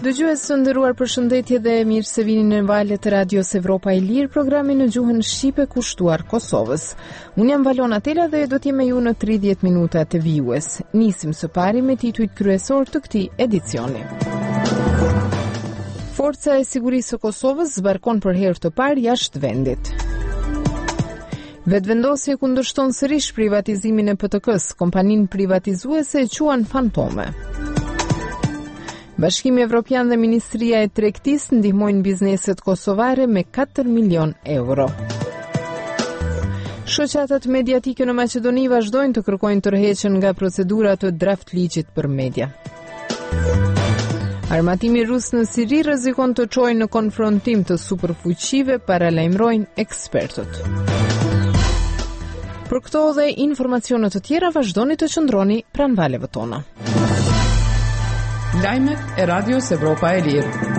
Dëgjues të nderuar, përshëndetje dhe mirë se vini në valët e Radios Evropa e Lirë, programi në gjuhën shqipe kushtuar Kosovës. Unë jam Valona Tela dhe do t'jem me ju në 30 minuta të vijues. Nisim së pari me titujt kryesor të këtij edicioni. Forca e Sigurisë së Kosovës zbarkon për herë të parë jashtë vendit. Vetëvendosje kundërshton sërish privatizimin e PTK-s, kompaninë privatizuese e quan fantome. Bashkimi Evropian dhe Ministria e Tregtisë ndihmojnë bizneset kosovare me 4 milion euro. Shoqatat mediatike në Maqedoni vazhdojnë të kërkojnë tërheqjen nga procedura të draft ligjit për media. Armatimi rus në Siri rrezikon të çojë në konfrontim të superfuqive, paralajmërojnë ekspertët. Për këto dhe informacione të tjera vazhdoni të qëndroni pranë valeve tona. Lajmet e Radios Evropa e Lirë.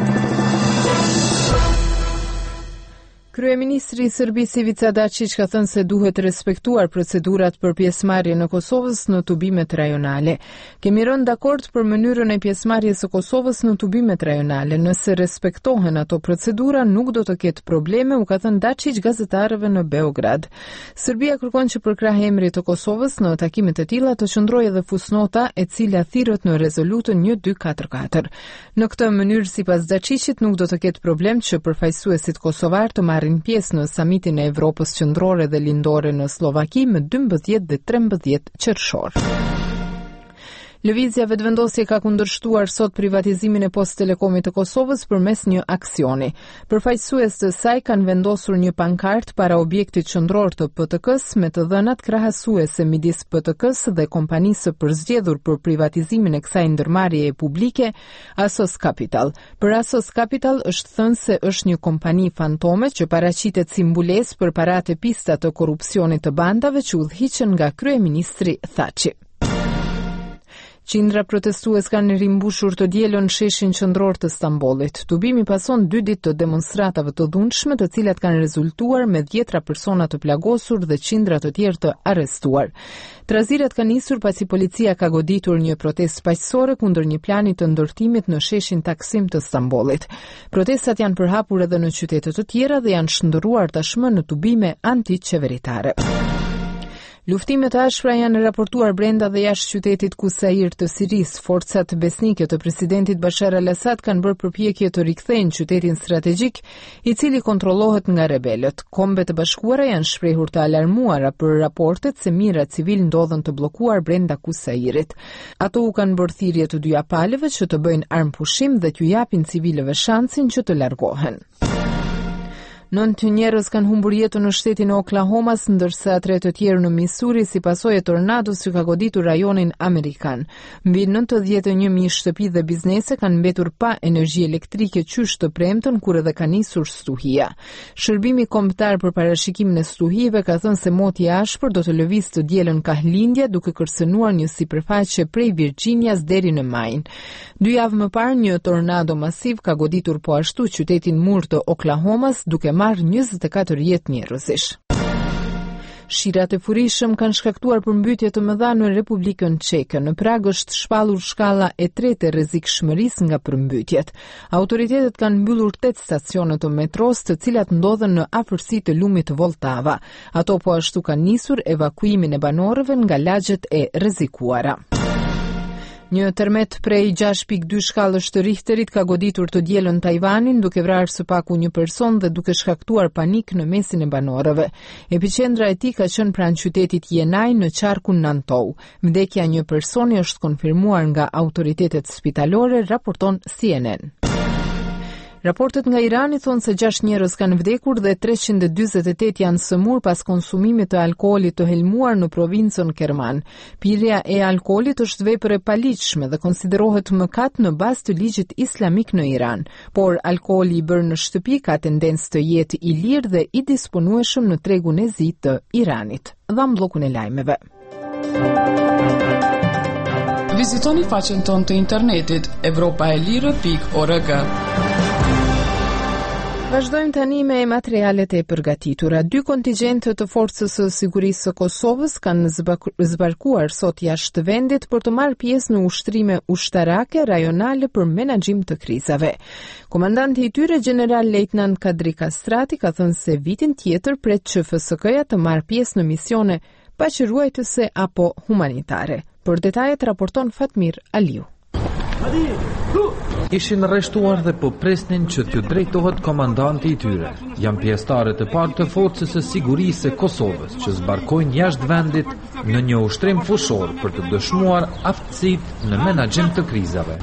Kryeministri i Serbisë Ivica Dačić ka thënë se duhet respektuar procedurat për pjesëmarrje në Kosovës në tubimet rajonale. Kemi rënë dakord për mënyrën e pjesëmarrjes së Kosovës në tubimet rajonale. Nëse respektohen ato procedura, nuk do të ketë probleme, u ka thënë Dačić gazetarëve në Beograd. Serbia kërkon që për krah emrit të Kosovës në takime të tilla të qëndrojë edhe fusnota e cila thirrët në rezolutën 1244. Në këtë mënyrë, sipas Dačićit, nuk do të ketë problem që përfaqësuesit kosovar të marrin pjesë në samitin e Evropës qendrore dhe lindore në Slovaki më 12 dhe 13 qershor. Lëvizja Vetëvendosje ka kundërshtuar sot privatizimin e Post Telekomit të Kosovës përmes një aksioni. Përfaqësues të saj kanë vendosur një pankart para objektit qendror të PTK-s me të dhënat krahasuese midis PTK-s dhe kompanisë së përzgjedhur për privatizimin e kësaj ndërmarrjeje publike, Asos Capital. Për Asos Capital është thënë se është një kompani fantome që paraqitet si mbulesë për paratë e pista të korrupsionit të bandave që udhëhiqen nga kryeministri Thaçi. Qindra protestues kanë rimbushur të dielën sheshin qendror të Stambollit. Tubimi pason 2 ditë të demonstratave të dhunshme, të cilat kanë rezultuar me 10 persona të plagosur dhe qindra të tjerë të arrestuar. Traziret kanë nisur pasi policia ka goditur një protestë paqësore kundër një plani të ndërtimit në sheshin Taksim të Stambollit. Protestat janë përhapur edhe në qytete të tjera dhe janë shndërruar tashmë në tubime antiqeveritare. Luftimet e ashpra janë raportuar brenda dhe jashtë qytetit Kusair të Sirisë. Forcat besnike të presidentit Bashar al-Assad kanë bërë përpjekje të rikthejnë qytetin strategjik, i cili kontrollohet nga rebelët. Kombet e Bashkuara janë shprehur të alarmuara për raportet se mijëra civil ndodhen të bllokuar brenda Kusairit. Ato u kanë bërë thirrje të dyja palëve që të bëjnë armpushim dhe t'ju japin civilëve shansin që të largohen. 9 njerëz kanë humbur jetën në shtetin e Oklahomas, ndërsa 3 të tjerë në Missouri si pasojë e tornados që ka goditur rajonin amerikan. Mbi 91.000 shtëpi dhe biznese kanë mbetur pa energji elektrike qysh të premtën, kur edhe ka nisur stuhia. Shërbimi kombëtar për parashikimin e stuhive ka thënë se moti i ashpër do të lëvizë të dielën Kahlindja, duke kërcënuar një sipërfaqe prej Virginias deri në Maine. 2 javë më parë, një tornado masiv ka goditur po ashtu qytetin mur të Oklahomas, duke marrë 24 jetë njerëzish. Shirat e furishëm kanë shkaktuar përmbytje të mëdha në Republikën Çeke. Në Prag është shpallur shkalla e 3 e rrezikshmërisë nga përmbytjet. Autoritetet kanë mbyllur 8 stacione të metros, të cilat ndodhen në afërsi të lumit Voltava. Ato po ashtu kanë nisur evakuimin e banorëve nga lagjet e rrezikuara. Një tërmet prej 6.2 shkallësh të Richterit ka goditur të dielën Tajvanin, duke vrarë së paku një person dhe duke shkaktuar panik në mesin e banorëve. Epiqendra e tij ka qenë pranë qytetit Jenaj në qarkun Nantou. Vdekja e një personi është konfirmuar nga autoritetet spitalore, raporton CNN. Raportet nga Irani thonë se 6 njerëz kanë vdekur dhe 348 janë sëmur pas konsumimit të alkoolit të helmuar në provincën Kerman. Pirja e alkoolit është vepër e paligjshme dhe konsiderohet mëkat në bazë të ligjit islamik në Iran, por alkooli i bërë në shtëpi ka tendencë të jetë i lirë dhe i disponueshëm në tregun e zi të Iranit. Dham bllokun e lajmeve. Vizitoni faqen tonë të internetit evropaelire.org. Vazhdojmë tani me materialet e përgatitura. 2 kontingjente të Forcës së Sigurisë së Kosovës kanë zbarkuar sot jashtë vendit për të marrë pjesë në ushtrime ushtarake rajonale për menaxhim të krizave. Komandanti i tyre, General Lejtnant Kadri Kastrati, ka thënë se vitin tjetër pret që FSK-ja të marrë pjesë në misione paqëruajtëse apo humanitare. Për detajet raporton Fatmir Aliu. Ishin arrestuar dhe po presnin që t'ju drejtohet komandanti i tyre. Janë pjesëtarët e parë të Forcës së Sigurisë së Kosovës që zbarkojnë jashtë vendit në një ushtrim fushor për të dëshmuar aftësitë në menaxhim të krizave.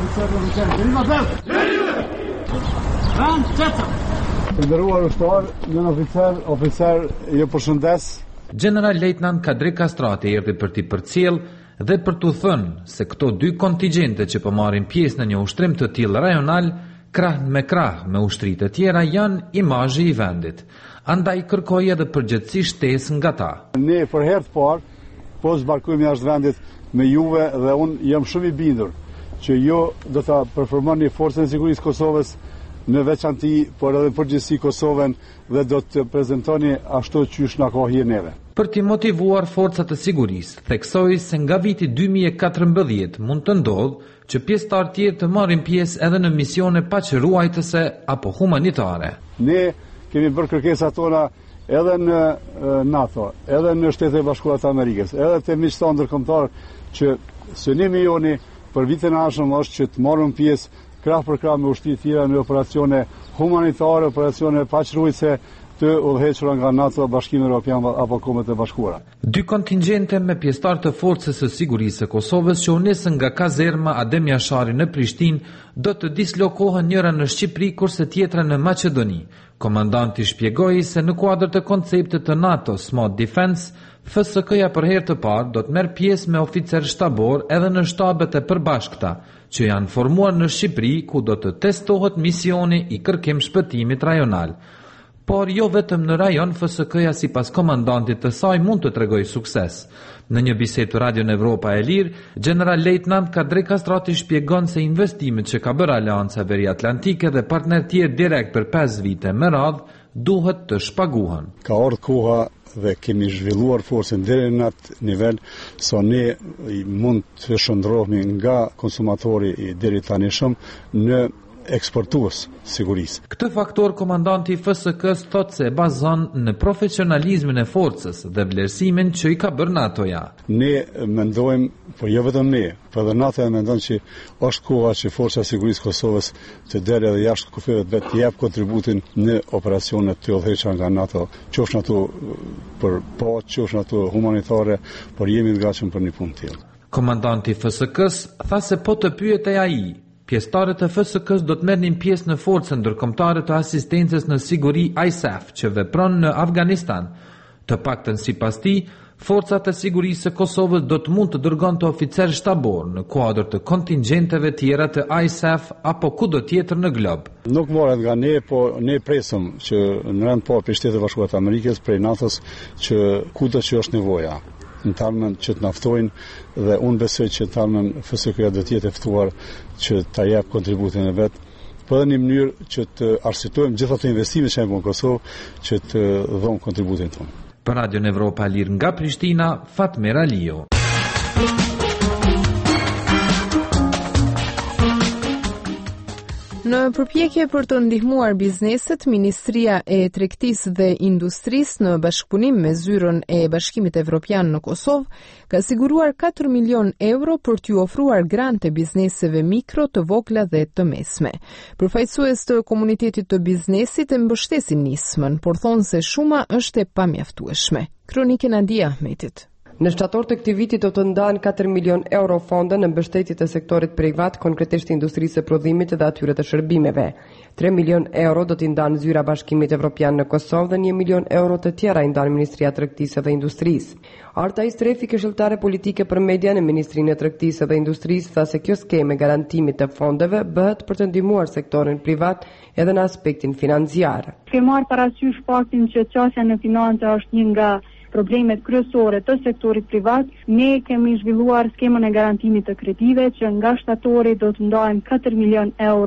Nderuar ushtar, një oficer, ju përshëndes. General Lejtnant Kadri Kastrati erdhi për t'i përcjellë dhe për t'u thënë se këto 2 kontingjente që po marrin pjesë në një ushtrim të tillë rajonal, krah me krah me ushtrit e tjera, janë imazhi i vendit. Andaj kërkoi edhe përgjithësi shtesë nga ta. Ne për herë të parë po zbarkojmë jashtë vendit me juve dhe unë jam shumë i bindur që ju do ta performoni Forcën e Sigurisë Kosovës në veçanti, por edhe përgjithësi Kosovën dhe do të prezentoni ashtu qysh na ka hyrë neve. Për t'i motivuar forcat e sigurisë, theksoi se nga viti 2014 mund të ndodhë që pjesëtar tjerë të marrin pjesë edhe në misione paqëruajtëse apo humanitare. Ne kemi bërë kërkesat tona edhe në NATO, edhe në Shtetet e Bashkuara të Amerikës, edhe te miqtë ndërkombëtar që synimi joni për vitin e ardhshëm është që të marrim pjesë krah për krah me ushtri të tjera në operacione humanitare, operacione paqëruese të udhëhequra nga NATO, Bashkimi Evropian apo Kombet e Bashkuara. 2 kontingjente me pjesëtar të Forcës së Sigurisë së Kosovës që u nisën nga kazerma Adem Jashari në Prishtinë do të dislokohen njëra në Shqipëri kurse tjetra në Maqedoni. Komandanti shpjegoi se në kuadër të konceptit të NATO Smart Defense, FSK-ja për herë të parë do të merr pjesë me oficer shtabor edhe në shtabet e përbashkëta që janë formuar në Shqipëri, ku do të testohet misioni i kërkim shpëtimit rajonal. Por jo vetëm në rajon, FSK-ja sipas komandantit të saj mund të tregojë sukses. Në një bisedë të Radio Evropa e Lirë, General Lejtnant Kadri Kastrati shpjegon se investimet që ka bërë Aleanca Veriatlantike dhe partner tjerë direkt për 5 vite me radhë duhet të shpaguhen. Ka ardhur koha dhe kemi zhvilluar forcën deri në atë nivel sa ne mund të shndrohemi nga konsumatori i deri tanishëm në eksportues sigurisë. Këtë faktor komandanti i FSK-s thotë se bazon në profesionalizmin e forcës dhe vlerësimin që i ka bërë NATO-ja. Ne mendojmë, po jo vetëm ne, por edhe NATO-ja mendon që është koha që Forca e Sigurisë Kosovës të derë edhe jashtë kufeve të vet të jap kontributin në operacionet të udhëhequra nga NATO, qofshin ato për paqe, qofshin ato humanitare, por jemi të gatshëm për një punë tillë. Komandanti i FSK-s tha se po të pyetej ai, pjesëtarët e FSK-s do të merrnin pjesë në forcën ndërkombëtare të asistencës në siguri ISAF që vepron në Afganistan. Të paktën sipas tij, forcat e sigurisë së Kosovës do të mund të dërgonte oficer shtabor në kuadër të kontingjenteve tjera të ISAF apo kudo tjetër në glob. Nuk morët nga ne, po ne presëm që në rend parë për Shtetet e Bashkuara të Amerikës, prej NATO-s, që kudo që është nevoja në termen që të naftojnë dhe unë besoj që në termen FSK-ja do të jetë ftuar që ta jap kontributin e vet, po edhe në mënyrë që të arsyetojmë gjithë ato investime që janë në Kosovë që të dhënë kontributin tonë. Për Radio Evropa e Lirë nga Prishtina, Fatmir Aliu. Në përpjekje për të ndihmuar bizneset, Ministria e Tregtisë dhe Industrisë në bashkëpunim me Zyrën e Bashkimit Evropian në Kosovë ka siguruar 4 milion euro për t'ju ofruar grante bizneseve mikro, të vogla dhe të mesme. Përfaqësues të komunitetit të biznesit e mbështesin nismën, por thonë se shuma është e pamjaftueshme. Kronike Nadia Ahmetit. Në shtator të këtij viti do të ndahen 4 milion euro fonde në mbështetje të sektorit privat, konkretisht industrisë së prodhimit dhe atyre të shërbimeve. 3 milion euro do t'i ndanë Zyra Bashkimit Evropian në Kosovë dhe 1 milion euro të tjera i ndan Ministria e Tregtisë dhe Industrisë. Arta i strefi këshilltare politike për media në Ministrinë e Tregtisë dhe Industrisë tha se kjo skemë garantimit të fondeve bëhet për të ndihmuar sektorin privat edhe në aspektin financiar. Kemi marrë parasysh faktin që çështja në financa është një nga problemet kryesore të sektorit privat. Ne kemi zhvilluar skemën e garantimit të kredive që nga shtatori do të ndahen 4 milion euro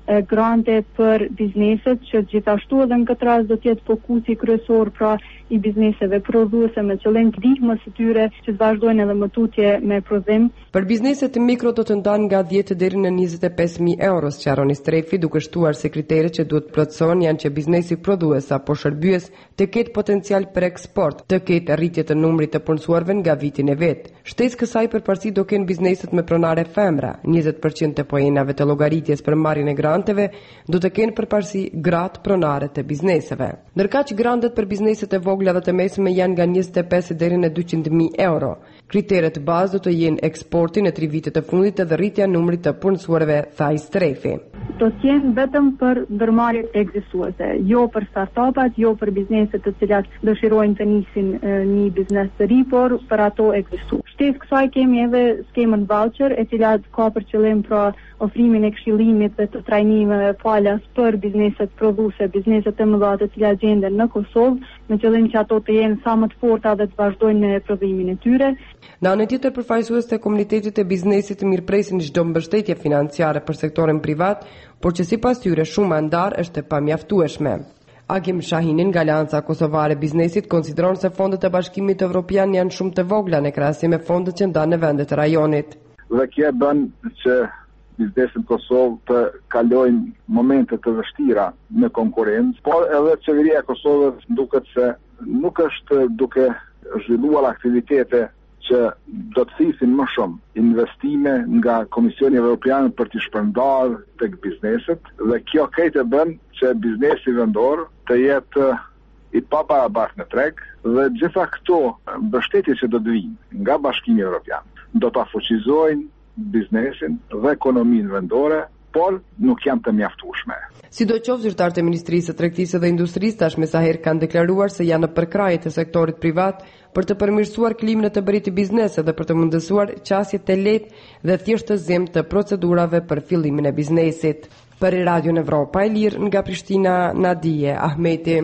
grante për bizneset, që gjithashtu edhe në këtë rast do të jetë fokusi kryesor pra i bizneseve prodhuese me qëllim ndihmës së tyre që të vazhdojnë edhe më tutje me prodhim. Për bizneset mikro do të ndanë nga 10 deri në 25.000 euro, sqaroni Strefi, duke shtuar se kriteret që duhet plotësohen janë që biznesi prodhues apo shërbyes të ketë potencial për eksport, të ketë rritje të numrit të punësuarve nga vitin e vet. Shtesë kësaj përparësi do kenë bizneset me pronare femra, 20% të poenave të llogaritjes për marrjen e granteve do të kenë përparësi gratë pronare të bizneseve. Ndërkaq grantet për bizneset e vogla dhe të mesme janë nga 25 deri në 200.000 euro. Kriteret bazë do të jenë eksporti në 3 vitet e fundit dhe rritja e numrit të punësuarve, tha Strefi. Do të jenë vetëm për ndërmarrjet ekzistuese, jo për startupat, jo për bizneset të cilat dëshirojnë të nisin një biznes të ri, por për ato ekzistues. Shtesë kësaj kemi edhe skemën voucher, e cila ka për qëllim pra ofrimin e këshillimit dhe të trajnimeve falas për bizneset prodhuese, bizneset e mëdha të cilat gjenden në Kosovë, me qëllim që ato të jenë sa më të forta dhe të vazhdojnë në prodhimin e tyre. Në anën tjetër, përfaqësues të komunitetit e biznesit mirëpresin çdo mbështetje financiare për sektorin privat, por që sipas tyre shuma e ndarë është e pamjaftueshme. Agim Shahinin nga Alianca Kosovare e Biznesit konsideron se fondet e Bashkimit Evropian janë shumë të vogla në krahasim me fondet që ndanë në vendet e rajonit. Dhe kjo bën që biznesin Kosovë të kalojnë momente të vështira në konkurrencë, por edhe qeveria e Kosovës duket se nuk është duke zhvilluar aktivitete që do të thisin më shumë investime nga Komisioni Evropian për të shpërndarë tek bizneset, dhe kjo këtë bën që biznesi vendor të jetë i paparabartë në treg, dhe gjitha këto mbështetje që do të vinë nga Bashkimi Evropian do të fuqizojnë biznesin dhe ekonominë vendore, por nuk janë të mjaftueshme. Sidoqoftë, zyrtarët e Ministrisë së Tregtisë dhe Industrisë tashmë sa herë kanë deklaruar se janë në përkrahje të sektorit privat për të përmirësuar klimën e të bërit të biznesit dhe për të mundësuar qasje të lehtë dhe thjeshtëzim të procedurave për fillimin e biznesit. Për Radio Evropa e Lirë nga Prishtina, Nadije Ahmeti.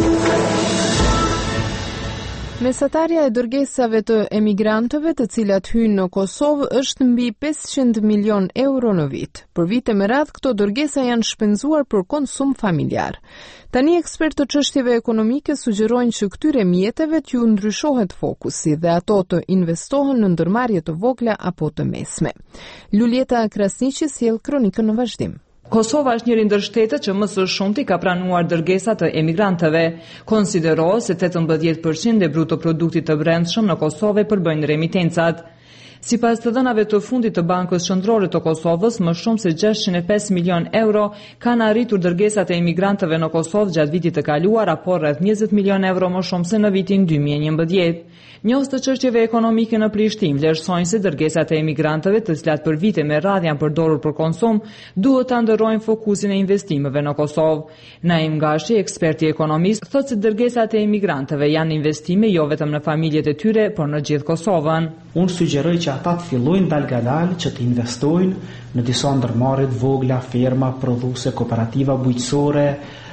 Mesatarja e dërgesave të emigrantëve të cilat hyjnë në Kosovë është mbi 500 milion euro në vit. Për vite me radhë, këto dërgesa janë shpenzuar për konsum familjar. Tani ekspertë të çështjeve ekonomike sugjerojnë që këtyre mjeteve t'ju ndryshohet fokusi dhe ato të investohen në ndërmarrje të vogla apo të mesme. Luljeta Krasniqi sjell kronikën në vazhdim. Kosova është njëri ndër shtetet që më së shumti ka pranuar dërgesa të emigrantëve. Konsiderohet se 18% e brutoproduktit të brendshëm në Kosovë përbëjnë remitencat. Sipas të dhënave të fundit të Bankës Qendrore të Kosovës, më shumë se 605 milion euro kanë arritur dërgesat e emigrantëve në Kosovë gjatë vitit të kaluar, apo rreth 20 milion euro më shumë se në vitin 2011. Njohës të çështjeve ekonomike në Prishtinë vlerësojnë se dërgesat e emigrantëve, të cilat për vite me radhë janë përdorur për konsum, duhet ta ndërrojnë fokusin e investimeve në Kosovë. Naim Gashi, eksperti ekonomist, thotë se dërgesat e emigrantëve janë investime jo vetëm në familjet e tyre, por në gjithë Kosovën. Unë sugjeroj që ata të fillojnë dalgadal që të investojnë në disa ndërmarrje të vogla, ferma prodhuese, kooperativa bujqësore,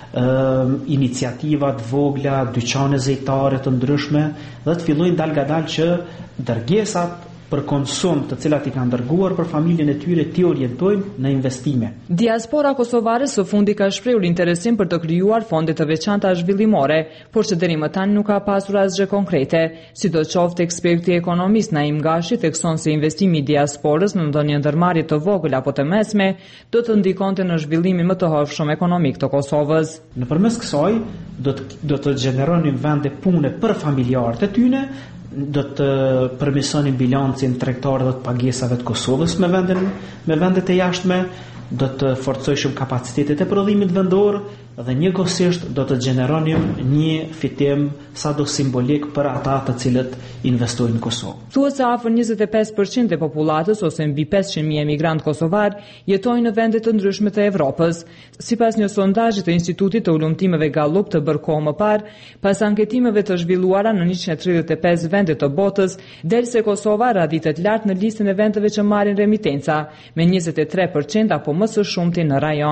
iniciativa të vogla, dyqane zejtare të ndryshme, dhe të fillojnë dalgadal që dërgesat për konsum të cilat i kanë dërguar për familjen e tyre t'i orientojnë në investime. Diaspora kosovare së fundi ka shprehur interesim për të krijuar fonde të veçanta zhvillimore, por që deri më tani nuk ka pasur asgjë konkrete. Sidoqoftë, eksperti ekonomist Naim Gashi thekson se investimi i diasporës në ndonjë ndërmarrje të vogël apo të mesme do të ndikonte në zhvillimin më të hovshëm ekonomik të Kosovës. Nëpërmes kësaj do të gjeneronin vende pune për familjarët e tyre, do të përmirësonin bilancin tregtar dhe të pagesave të Kosovës me vendet e jashtme, do të forcojshëm kapacitetet e prodhimit vendor dhe njëkohësisht do të gjeneronim një fitim sado simbolik për ata të cilët investojnë në Kosovë. Thuhet se afër 25% e popullatës ose mbi 500.000 emigrantë kosovar jetojnë në vende të ndryshme të Evropës. Sipas një sondazhi të Institutit të Ulëmtimeve Gallup të bërë kohë më parë, pas anketimeve të zhvilluara në 135 vende të botës, del se Kosova raditet lart në listën e vendeve që marrin remitenca, me 23% apo më së shumti në rajon.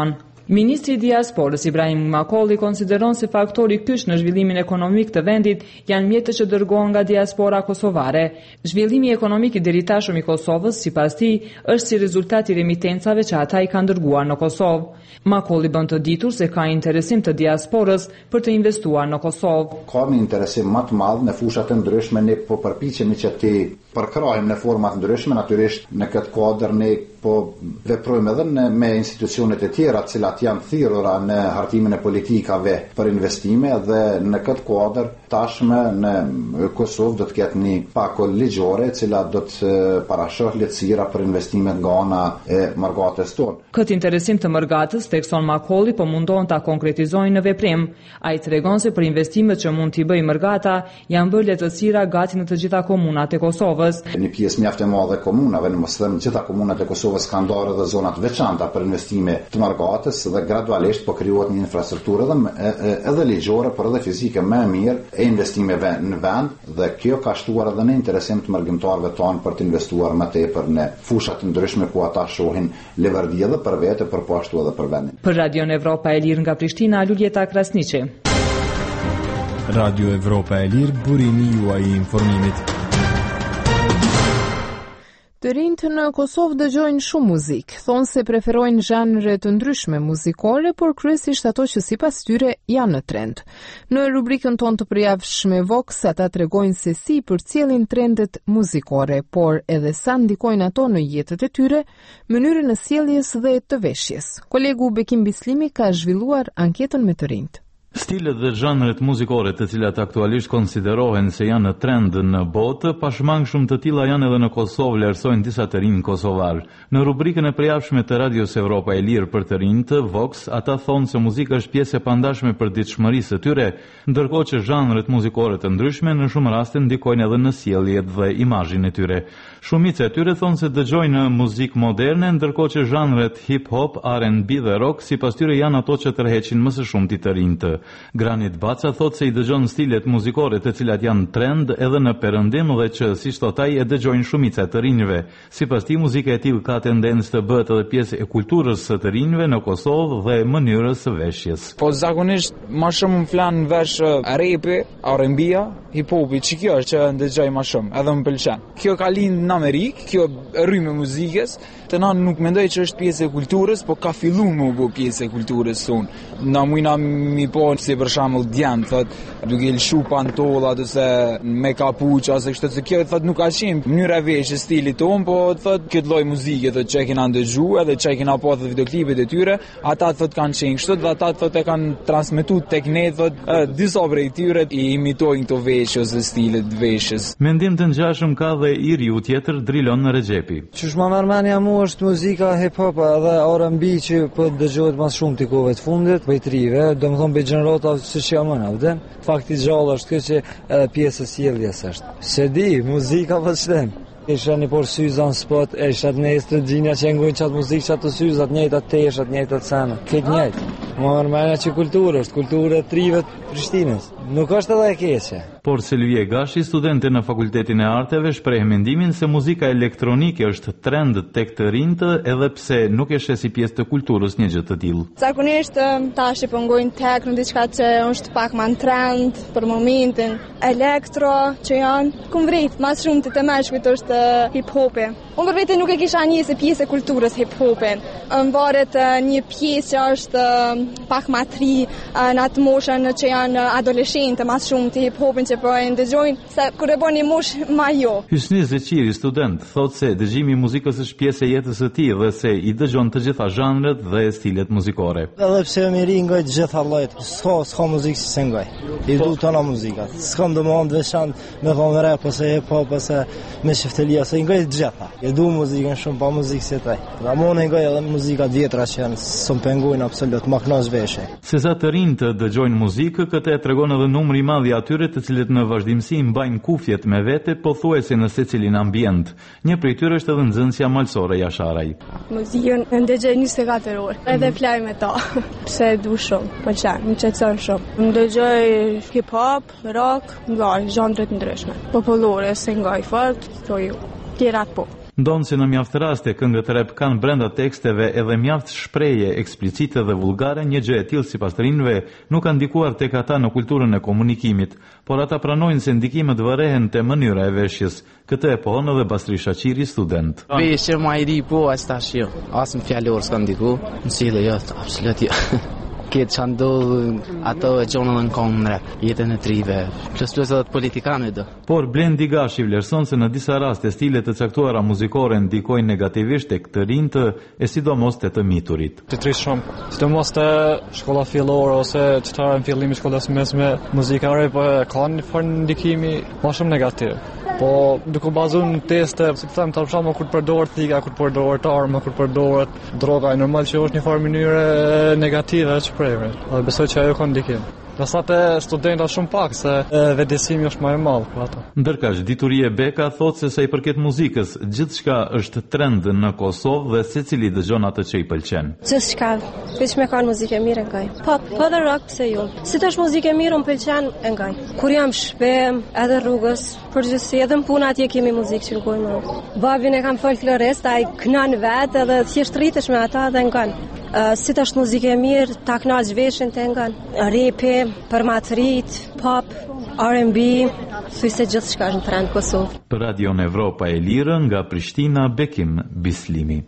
Ministri i diasporës Ibrahim Makolli konsideron se faktori kyç në zhvillimin ekonomik të vendit janë mjetët që dërgohen nga diaspora kosovare. Zhvillimi ekonomik i deritashëm i Kosovës, sipas tij, është si rezultat i remitencave që ata i kanë dërguar në Kosovë. Makolli bën të ditur se ka interesim të diasporës për të investuar në Kosovë. Ka një interesim më të madh në fushat e ndryshme, ne po përpiqemi që të përkrahim në forma të ndryshme, natyrisht në këtë kuadër ne po veprojmë edhe me institucionet e tjera të cilat janë thirrura në hartimin e politikave për investime dhe në këtë kuadër tashmë në Kosovë do të ketë një pagull ligjore e cila do të parashoh lehtësira për investimet nga ana e Margatës tonë. Këtë interesim të Mërgatës tekson Makolli po mundohen ta konkretizojnë në veprim. Ai tregon se për investimet që mund t'i bëjë Mërgata janë bërë lehtësira gati në të gjitha komunat e Kosovës. Një pjesë mjaft e madhe e komunave, në mos them gjitha komunat e Kosovës kanë ndarë edhe zonat veçanta për investime të Margatës dhe gradualisht po krijohet një infrastrukturë edhe ligjore, por edhe fizike më e mirë e investimeve në vend dhe kjo ka shtuar edhe në interesim të mërgjimtarëve tonë për të investuar më tepër në fusha të ndryshme ku ata shohin levardi edhe për vete, por po ashtu edhe për vendin. Për Radio Evropa e Lirë nga Prishtina, Luljeta Krasniqi. Radio Evropa e Lirë, burimi juaj i informimit. Të rinjt në Kosovë dëgjojnë shumë muzikë, thonë se preferojnë zhanre të ndryshme muzikore, por kryesisht ato që sipas tyre janë në trend. Në rubrikën tonë të përjavshme Vox, ata tregojnë se si përcjellin trendet muzikore, por edhe sa ndikojnë ato në jetët e tyre, mënyrën e sjelljes dhe të veshjes. Kolegu Bekim Bislimi ka zhvilluar anketën me të rinjt. Stilet dhe zhanret muzikore të cilat aktualisht konsiderohen se janë në trend në botë, pashmangshëm të tilla janë edhe në Kosovë, vlerësojnë disa të rinj kosovar. Në rubrikën e përjavshme të Radios Evropa e Lirë për të rinjt, Vox, ata thonë se muzika është pjesë e pandashme për ditëshmërisë së tyre, ndërkohë që zhanret muzikore të ndryshme në shumë raste ndikojnë edhe në sjelljet dhe imazhin e tyre. Shumica e tyre thonë se dëgjojnë muzikë moderne, ndërkohë që zhanret hip hop, R&B dhe rock sipas tyre janë ato që tërheqin më së shumti të rinjt. Granit Baca thot se i dëgjon stilet muzikore të cilat janë trend edhe në perëndim dhe që siç thot ai e dëgjojnë shumica të rinjve. Sipas tij muzika e tillë ka tendencë të bëhet edhe pjesë e kulturës së të rinjve në Kosovë dhe mënyrës së veshjes. Po zakonisht më shumë më flan vesh rapi, R&B-a, hip-hopi, që është që ndëgjoj më shumë, edhe më pëlqen. Kjo ka lind në Amerikë, kjo rrymë e muzikës, të na nuk mendoj që është pjesë e kulturës, po ka filluar më bu pjesë e kulturës sonë. Na mujna mi po si për shembull djem, thot, duke lëshu pantolla ose me kapuç ose kështu, se kjo thot nuk ka qenë mënyra veshje stili ton, po thot këtë lloj muzike thot që kena ndëgjuar edhe që kena pa thot videoklipet e tyre, ata thot kanë qenë kështu dhe ata thot e kanë transmetuar tek ne thot disa prej tyre i imitojnë këto veshje ose stilet veshjes. Mendim të ngjashëm ka dhe Iriu tjetër, Drilon në Rexhepi. Çush më marrmania mua është muzika hip hop edhe R&B që po dëgjohet më shumë ti kohëve të fundit, pejtrive, domethënë be gjenrota siç jam unë, vden. Fakti gjallë është kjo që edhe pjesë e sjelljes është. Se di, muzika po çtem. Isha një por syza në spot, isha të nejtë të gjinja që ngujnë qatë muzikë qatë të syzat, njëjtë atë teshat, njëjtë atë sana. Këtë njëjtë. Më mërmena që kulturë është, kulturë e trive të Prishtinës. Nuk është edhe e keqe. Por Selvie Gashi, studente në Fakultetin e Arteve, shpreh mendimin se muzika elektronike është trend tek të rinjt edhe pse nuk e sheh si pjesë të kulturës një gjë të tillë. Zakonisht tash po ngojnë tekno, diçka që është pak më në trend për momentin. Elektro që janë kumvrit, më shumë të mashkujt është hip-hopi. Unë për vete nuk e kisha një se pjesë e kulturës hip-hopin. Më varet një pjesë që është pak më tri në atë moshën që janë adoleshentë, më shumë të hip-hopin që po e ndëgjojnë, se kur e bën një moshë më jo. Hysni Zeqiri, student, thot se dëgjimi i muzikës është pjesë e jetës së tij dhe se i dëgjon të gjitha zhanret dhe stilet muzikore. Edhe pse më ri ngoj të gjitha llojet, s'ka muzikë si ngoj. I du tona muzika. S'kam domosdoshmë veçantë me von rap ose hip hop ose me shiftelia, se ngoj të gjitha. E du muzikën shumë pa muzikë si taj. Ramon ngoj edhe muzika vjetra që janë s'm pengojnë absolut, më kënaq veshje. Se sa të rinj të dëgjojnë muzikë, këtë e tregon edhe numri i madh i atyre të cilët në vazhdimsi mbajnë kufjet me vete pothuajse në secilin ambient. Një prej tyre është edhe nxënësja malsore Jasharaj. Muzikën e ndëgjoj 24 orë, edhe flaj me ta. Pse e du shumë, pëlqen, më qetëson shumë. Ndëgjoj hip hop, rock, nga zhanre të ndryshme. Popullore se ngoj fort, po ju. Tjerat po. Ndonë si në mjaft raste këngët rap kanë brenda teksteve edhe mjaft shprehje eksplicite dhe vulgare, një gjë e tillë sipas të rinjve nuk ka ndikuar tek ata në kulturën e komunikimit, por ata pranojnë se ndikimet vërehen te mënyra e veshjes. Këtë e pohon edhe Basri Shaqiri, student. Veshje më i ri po as tash jo. As në fjalor s'ka ndiku. Në sjellje jo, absolut jo. Këtë që ndodhë ato e gjonën në konë në rap, jetën e trive, plus edhe politikanë do. Por Blendi Gashi vlerëson se në disa raste stilet të caktuara muzikore ndikojnë negativisht tek të rinjtë e sidomos të miturit. Të trisht shumë, sidomos të shkolla fillore ose qëtare në fillimi shkollas mesme, muzika rap ka një farë ndikimi ma shumë negativ. Po duke bazuar në teste, si të them, për shembull kur përdoret thika, kur përdoret arma, kur përdoret droga, normal që është një farë mënyrë negative e shprehjes. Dhe besoj që ajo ka ndikim. Nësate studenta shumë pak, se vetëdijsimi është më i madh për ata. Ndërkaq Diturie Beka thotë se sa i përket muzikës, gjithçka është trend në Kosovë dhe secili dëgjon atë që i pëlqen. Gjithçka, veç me kanë muzikë mirë ngaj. Pop, po dhe rock pse jo. Si tash muzikë mirë më pëlqen ngaj. Kur jam shpe, edhe rrugës, përgjithësi edhe në punë atje kemi muzikë që ngojmë. Babin e kam folklorist, ai kënon vetë edhe thjesht rritesh me ata dhe ngan. Si tash muzikë e mirë, ta knaq veshin të ngan. Repi, për matrit, pop, R&B, thuj se gjithë shka është në trend Kosovë. Për Radion Evropa e Lirë nga Prishtina, Bekim Bislimi.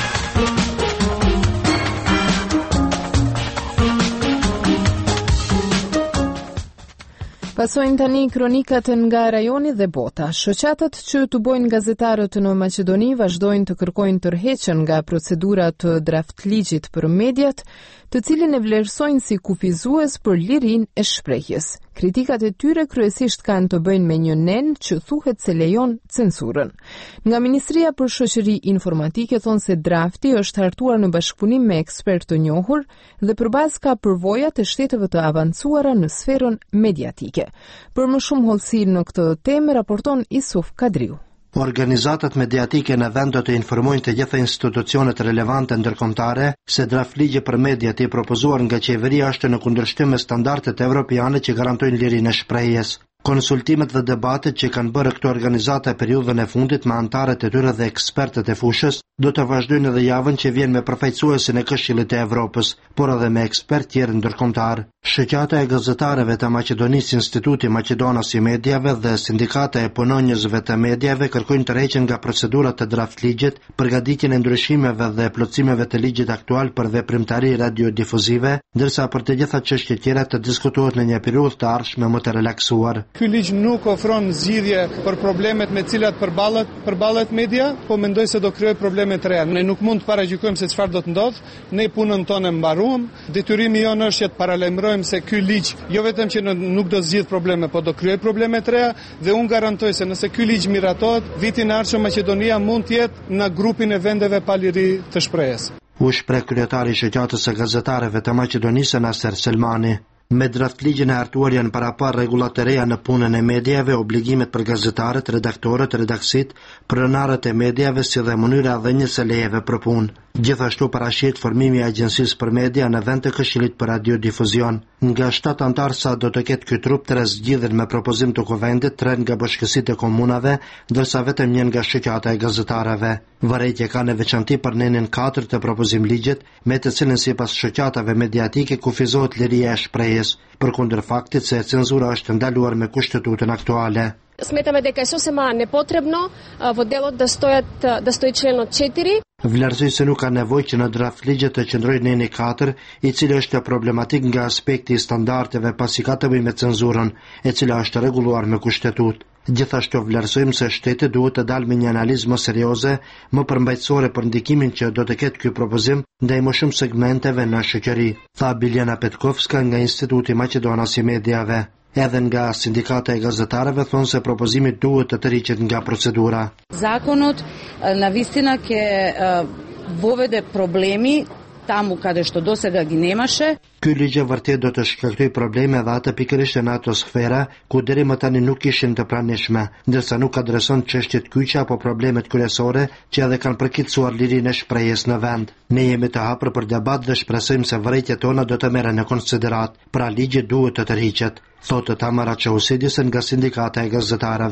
Pasojnë tani kronikat nga rajoni dhe bota. Shoqatët që të bojnë gazetarët në Maqedoni vazhdojnë të kërkojnë tërheqjen nga procedura të draftligjit për mediat, të cilin e vlerësojnë si kufizues për lirinë e shprehjes. Kritikat e tyre kryesisht kanë të bëjnë me një nen që thuhet se lejon censurën. Nga Ministria për Shoqëri Informatike thonë se drafti është hartuar në bashkëpunim me ekspertë të njohur dhe përballë ka përvoja të shteteve të avancuara në sferën mediatike. Për më shumë hollësi në këtë temë raporton Isuf Kadriu. Organizatat mediatike në vend do të informojnë të gjitha institucionet relevante ndërkombëtare se draftligji për mediat i propozuar nga qeveria është në kundërshtim me standardet evropiane që garantojnë lirinë e shprehjes. Konsultimet dhe debatet që kanë bërë këto organizata e periudhën e fundit me antarët e tyre dhe ekspertët e fushës do të vazhdojnë edhe javën që vjen me përfaqësuesin e Këshillit të Evropës, por edhe me ekspertë tjerë ndërkombëtar. Shoqata e gazetarëve të Maqedonisë, Instituti Maqedonas i Mediave dhe Sindikata e punonjësve të mediave kërkojnë tërheqjen nga procedurat të draftligjit, përgatitjen e ndryshimeve dhe plotësimeve të ligjit aktual për veprimtari radiodifuzive, ndërsa për të gjitha çështjet tjera të diskutohet në një periudhë të ardhshme më të relaksuar. Ky ligj nuk ofron zgjidhje për problemet me cilat përballet media, po mendoj se do krijojë probleme të reja. Ne nuk mund të paragjykojmë se çfarë do të ndodh, ne punën tonë mbaruam. Detyrimi jonë është që të paralajmërojmë se ky ligj jo vetëm që nuk do zgjidh probleme, po do krijojë probleme të reja dhe unë garantoj se nëse ky ligj miratohet, vitin e ardhshëm Maqedonia mund të jetë në grupin e vendeve pa liri të shprehjes. U shpreh kryetari i shoqatës së gazetarëve të Maqedonisë, Naser Selmani. Me draftligjin e hartuar janë parapar rregullat e reja në punën e mediave, obligimet për gazetarët, redaktorët, redaksit, pronarët e mediave si dhe mënyra dhënies së lejeve për punë. Gjithashtu paraqit formimi i Agjencisë për Media në vend të Këshillit për Radiodifuzion. Nga 7 antar sa do të ketë ky trup, 3 zgjidhen me propozim të kuvendit, 3 nga bashkësitë e komunave, ndërsa vetëm 1 nga shoqata e gazetarëve. Vërejtje ka në veçanti për nenin 4 të propozim ligjit, me të cilën sipas shoqatave mediatike kufizohet liria e shprehjes, përkundër faktit se cenzura është ndaluar me kushtetutën aktuale. Smetаме дека е сосема непотребно во делот да стои членот 4. Vlerësoj se nuk ka nevojë që në draftligje të qëndrojë neni 4, i cili është problematik nga aspekti i standardeve pasi ka të bëjë me cenzurën, e cila është rregulluar me kushtetutë. Gjithashtu vlerësojmë se shteti duhet të dalë me një analizë më serioze, më përmbajtësore për ndikimin që do të ketë ky propozim ndaj më shumë segmenteve në shoqëri, tha Biljana Petkovska nga Instituti Maqedonas i Mediave. Edhe nga sindikata e gazetarëve thonë se propozimi duhet të tërhiqet nga procedura. Законот навистина ќе воведе проблеми таму каде што досега ги немаше. Ky ligj vërtet do të shkaktoj probleme dhe atë pikërisht në ato sfera ku deri më tani nuk ishin të pranishme, ndërsa nuk adreson çështjet kyçe apo problemet kryesore që edhe kanë përkeqësuar lirinë e shprehjes në vend. Ne jemi të hapur për debat dhe shpresojmë se vërejtjet tona do të merren në konsiderat, pra ligji duhet të tërhiqet, thotë Tamara Çausidis nga Sindikata e Gazetarëve.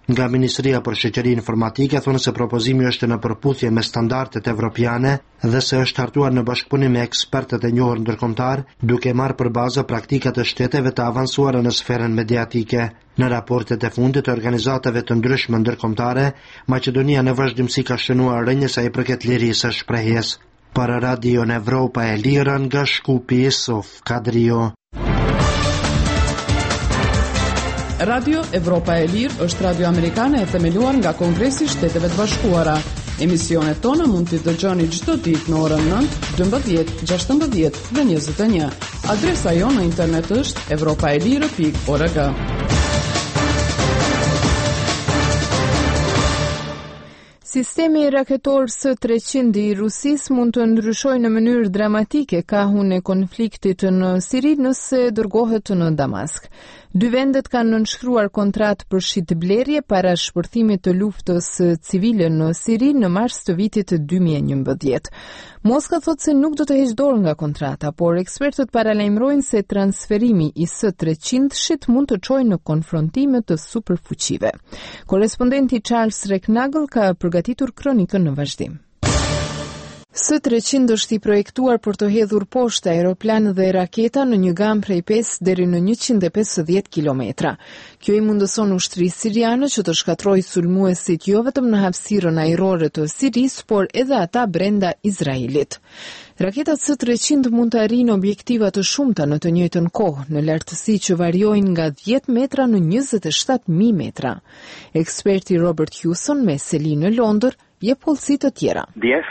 Nga Ministria për Shoqëri Informatike thonë se propozimi është në përputhje me standardet evropiane dhe se është hartuar në bashkëpunim me ekspertët e njohur ndërkombëtar, duke marrë për bazë praktikat e shteteve të avancuara në sferën mediatike. Në raportet e fundit të organizatave të ndryshme ndërkombëtare, Maqedonia në vazhdimsi ka shënuar rënje sa i përket lirisë së shprehjes. Para Radio Evropa e Lira nga Shkupi, Sof Kadrio. Radio Evropa e Lirë është radio amerikane e themeluar nga Kongresi i Shteteve të Bashkuara. Emisionet tona mund t'i dëgjoni çdo ditë në orën 9, 12, 16 dhe 21. Adresa jonë në internet është europaelire.org. Sistemi raketor S-300 i Rusisë mund të ndryshojë në mënyrë dramatike kahun e konfliktit në Siri nëse dërgohet në Damask. Dy vendet kanë nënshkruar kontratë për shitblerje para shpërthimit të luftës civile në Siri në mars të vitit 2011. Moska thotë se nuk do të heqë dorë nga kontrata, por ekspertët paralajmërojnë se transferimi i S-300-shit mund të çojë në konfrontime të superfuqive. Korespondenti Charles Reknagel ka përgatitur kronikën në vazhdim. S-300 është i projektuar për të hedhur poshtë aeroplan dhe raketa në një gamë prej 5 deri në 150 kilometra. Kjo i mundëson ushtrisë siriane që të shkatrojë sulmuesit jo vetëm në hapësirën ajrore të Sirisë, por edhe ata brenda Izraelit. Raketat S-300 mund të arrijnë objektiva të shumta në të njëjtën kohë, në lartësi që variojnë nga 10 metra në 27.000 metra. Eksperti Robert Hewson me seli në Londër je polësi të tjera.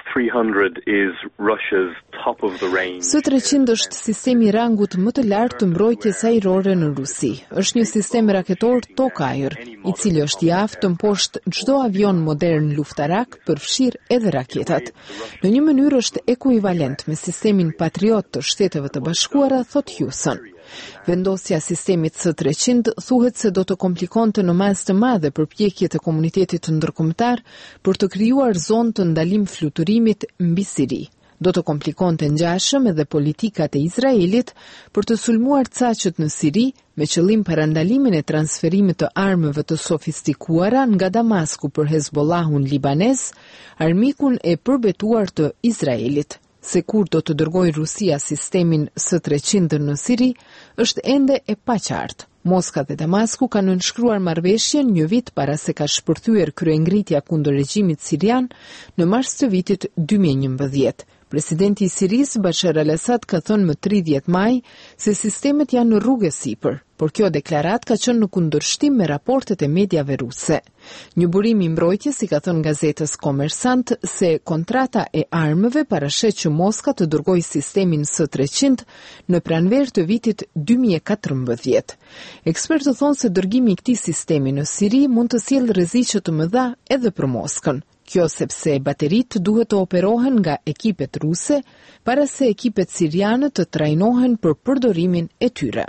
S-300 është sistemi i rangut më të lartë të mbrojtjes ajrore në Rusi. Është një sistem raketor tok-ajër, i cili është i aftë të mposhtë çdo avion modern luftarak, përfshirë edhe raketat. Në një mënyrë është ekuivalent me sistemin Patriot të Shteteve të Bashkuara, thot Hewson. Vendosja sistemit S-300 thuhet se do të komplikonte në masë të madhe përpjekjet e komunitetit ndërkombëtar për të krijuar zonë të ndalim fluturimit mbi Siri. Do të komplikonte ngjashëm edhe politikat e Izraelit për të sulmuar caqët në Siri me qëllim parandalimin e transferimit të armëve të sofistikuara nga Damasku për Hezbollahun libanez, armikun e përbetuar të Izraelit. Se kur do të dërgojë Rusia sistemin S-300 në Siri, është ende e paqartë. Moska dhe Damasku kanë nënshkruar marrëveshjen një vit para se ka shpërthyer kryengritja kundër regjimit sirian në mars të vitit 2011. Presidenti i Sirisë Bashar al-Assad ka thënë më 30 maj se sistemet janë në rrugë sipër, por kjo deklaratë ka qenë në kundërshtim me raportet e mediave ruse. Një burim i mbrojtjes i ka thënë gazetës Komersant se kontrata e armëve parashet që Moska të dërgojë sistemin S-300 në pranverë të vitit 2014. Ekspertët thonë se dërgimi i këtij sistemi në Siri mund të sjellë rreziqe të mëdha edhe për Moskën. Kjo sepse bateritë duhet të operohen nga ekipet ruse, para se ekipet siriane të trajnohen për përdorimin e tyre.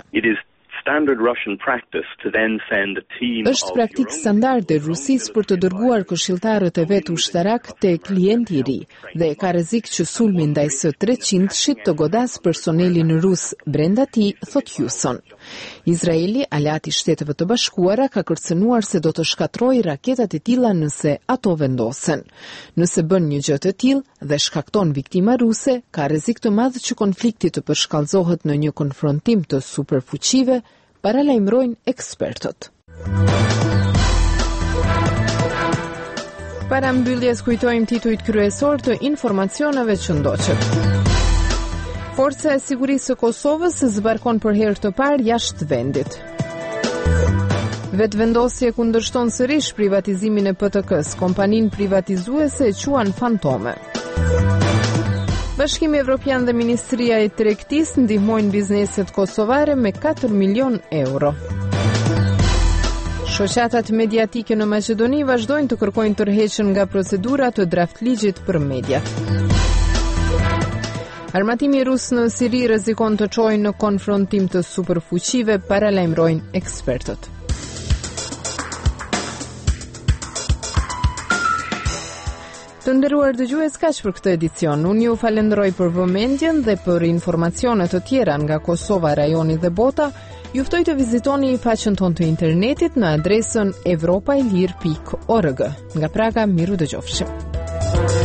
Është praktik standard e Rusisë për të dërguar këshilltarët e vet ushtarak te klienti i ri dhe ka rrezik që sulmi ndaj S-300-shit të godas personelin rus brenda tij, thot Hewson. Izraeli, aleati i Shteteve të Bashkuara, ka kërcënuar se do të shkatrojë raketat e tilla nëse ato vendosen. Nëse bën një gjë të tillë dhe shkakton viktima ruse, ka rrezik të madh që konflikti të përshkallëzohet në një konfrontim të superfuqive, paralajmërojnë ekspertët. Para mbylljes kujtojmë titujt kryesor të informacioneve që ndoqët. Forca e Sigurisë së Kosovës zbarkon për herë të parë jashtë vendit. Vetëvendosje kundërshton sërish privatizimin e PTK-s, kompaninë privatizuese e quan fantome. Bashkimi Evropian dhe Ministria e Tregtisë ndihmojnë bizneset kosovare me 4 milion euro. Shoqatat mediatike në Maqedoni vazhdojnë të kërkojnë tërheqjen nga procedura të draftligjit për mediat. Armatimi rus në Siri rrezikon të çojë në konfrontim të superfuqive, paralajmërojnë ekspertët. Të nderuar dëgjues, kaq për këtë edicion. Unë ju falenderoj për vëmendjen dhe për informacione të tjera nga Kosova, rajoni dhe bota. Ju ftoj të vizitoni faqen tonë të internetit në adresën evropailir.org. Nga Praga, miru dëgjofshim.